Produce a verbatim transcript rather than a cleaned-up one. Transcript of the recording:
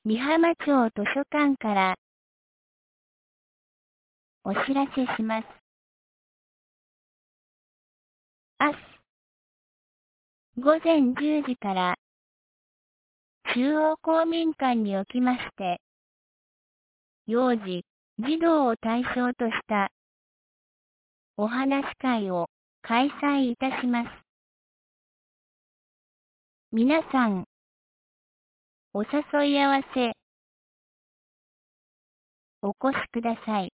美浜町図書館からお知らせします。明日午前じゅうじから中央公民館におきまして、幼児、児童を対象としたお話し会を開催いたします。皆さん、お誘い合わせ、お越しください。